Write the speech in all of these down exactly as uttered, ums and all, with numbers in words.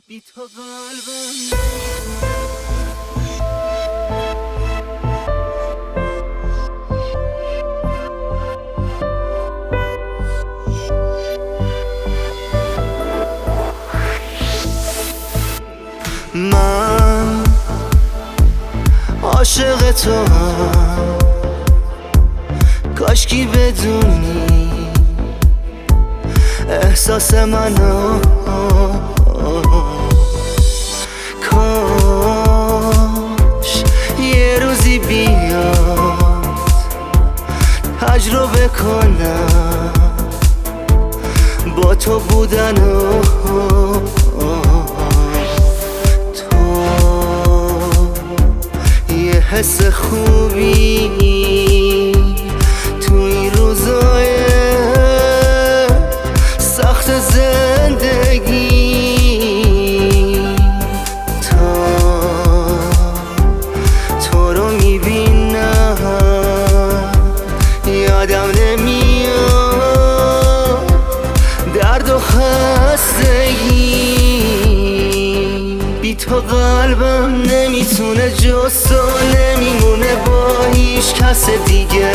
بی تو قلبم من عاشق تو هم، کاشکی بدونی احساس منو، کاش یه روزی بیاد تجربه کنم با تو بودنو. حس خوبی تو این روزای سخت زندگی، تا تو رو میبینم یادم نمیاد درد و خستگی. بی تو قلبم نمیتونه جز تو، نمیمونه با هیچ کس دیگه.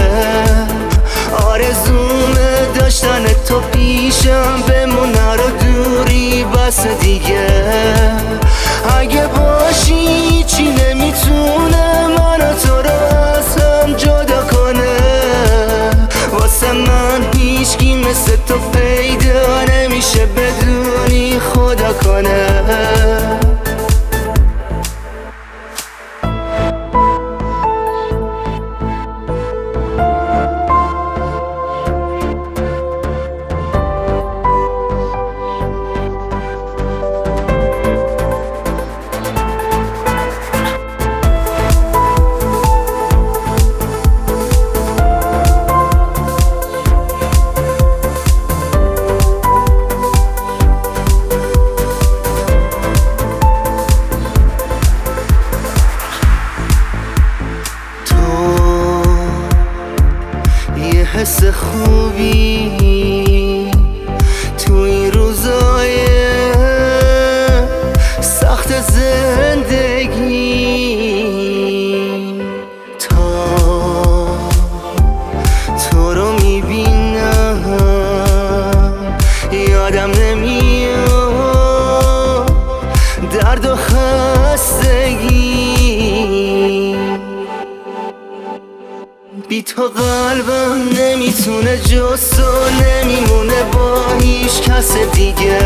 آرزومه داشتن تو پیشم، بمونه رو دوری بس دیگه. اگه باشی چی نمیتونه منو تو رو از هم جدا کنه. واسه من هیچکی مثل تو پیدا نمیشه بدونی خدا کنه. حس خوبی تو این روزای سخت زندگی، تا تو رو میبینم یادم نمیاد درد و خستگی. بی تو قلبم نمیتونه جز تو، نمیمونه با هیچ کس دیگه.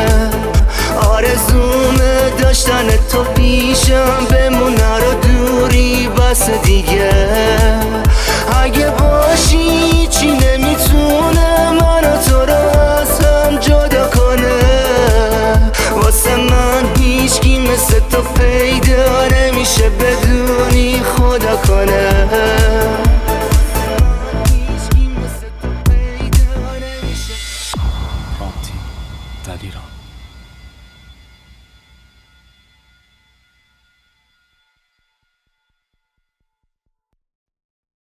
آرزومه داشتن تو پیشم، بمونه رو دوری بس دیگه. اگه باشی چی نمیتونه منو تو رو از هم جدا کنه. واسه من هیچکی مثل تو پیدا نمیشه بدونی خدا کنه. در ایران